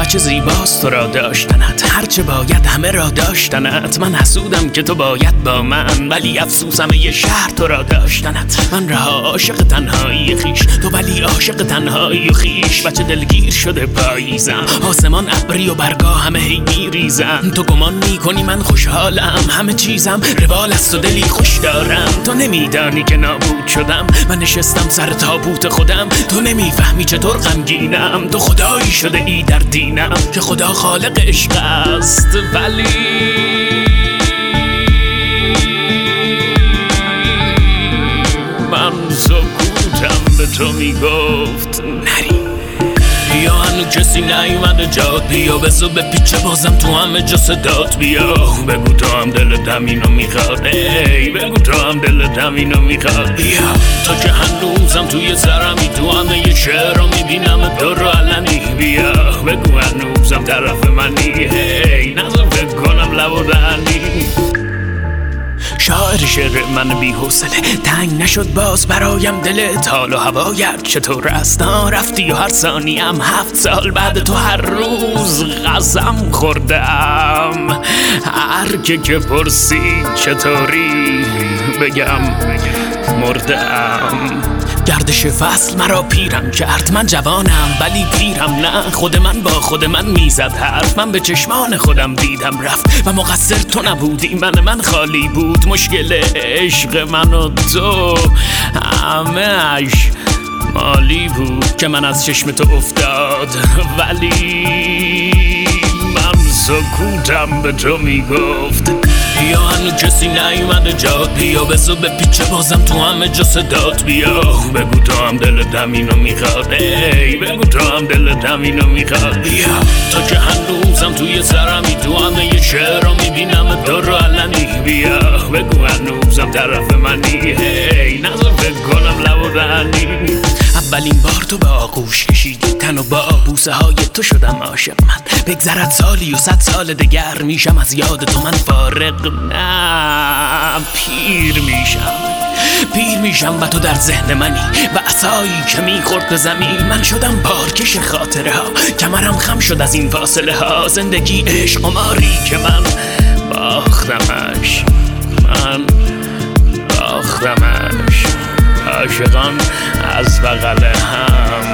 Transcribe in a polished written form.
چه زیباست تو را داشتنت، هرچه باید همه را داشتنت. من حسودم که تو باید با من، ولی افسوسم یه شهر تو را داشتنت. من رها عاشق تنهایی خیش، تو ولی عاشق تنهایی و خیش. بچه دلگیر شده پاییزم، آسمان ابری و برگا همه هی میریزم. تو گمان میکنی من خوشحالم، همه چیزم روال است و دلی خوش دارم. تو نمیدانی که نابود شدم، من نشستم سر تابوت خودم. تو نمیفهمی چطور غمگینم، تو خدایی شده ای در دینم که خدا خالق عشق است. ولی من سکوتم به تو میگفت نری. بیا هنو کسی نیومده جات، بیا بزو به پیچه بازم تو همه جا صدات. بیا بگو تو هم دلت همینو میخواد، ای بگو تو هم دلت همینو میخواد. بیا تا که هنوزم توی سرمی، تو همه یه شعر رو میبینم تو رو علنی. بیا بگو هنوزم طرف منی، هی نظر فکر کنم لب و دهنی. شاعر شعر من بی حوصله، تنگ نشد باز برایم دلت. حال و هوایت چطور است؟ رفتی و هر ثانیم 7 سال بعد تو هر روز قسم خوردم. هر که پرسید چطوری بگم مردم. گردش فصل مرا پیرم کرد، من جوانم ولی پیرم نه. خود من با خود من میزد حرف، من به چشمان خودم دیدم رفت. و مقصر تو نبودی، من خالی بود. مشکل عشق من و تو همه‌اش مالی بود که من از چشم تو افتاد. ولی من سکوتم به تو میگفت بیا هنو کسی نیومده جات، بیا بزو به پیچه بازم تو همه جا صدات. بیا بگو تو هم دلت همینو میخواد، ای بگو تو هم دلت همینو میخواد. بیا تا که هنوزم توی سرمی، تو همه یه شعر رو میبینم تو رو علنی. بیا بگو هنوزم طرف منی، هی نظر فکر کنم لب و دهنی. اولین بار تو به آغوش کشیدی تن و با بوسه های تو شدم عاشق من. بگذرد سالی و 100 سال دگر میشم از یاد تو من فارغ. نه پیر میشم و تو در ذهن منی و عصایی که میخورد به زمین. من شدم بارکش خاطره ها، کمرم خم شد از این فاصله ها. زندگی عشق قماری که من باختمش، عاشقان از بغل هم